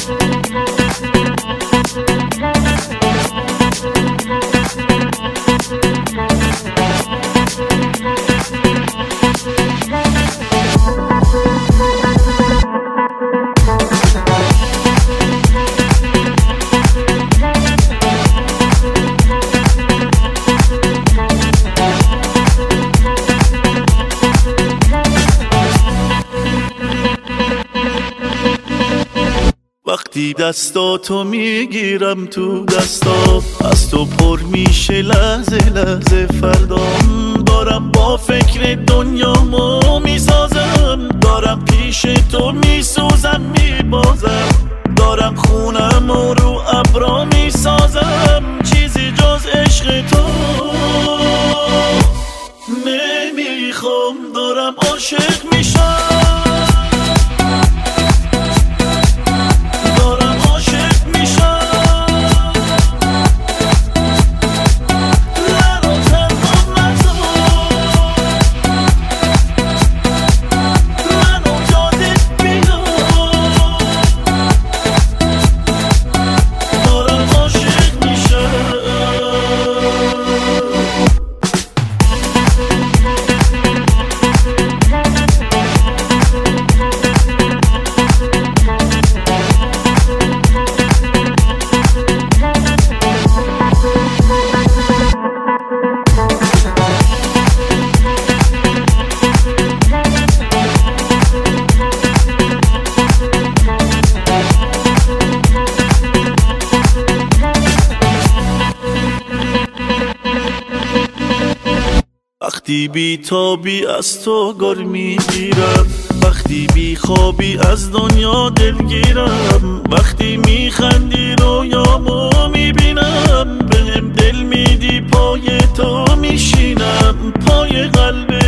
وقتی دستاتو میگیرم تو دستا، از تو پر میشه لحظه لحظه فردام. دارم با فکر دنیامو میسازم، دارم پیش تو میسوزم میبازم، دارم خونم رو ابرا میسازم. چیزی جز عشق تو نمیخوام، دارم عاشق میشم. وقتی بی تابی از تو گر میگیرم، وقتی بی خوابی از دنیا دلگیرم، وقتی میخندی رویامو میبینم، بهم دل میدی پای تو میشینم، پای قلب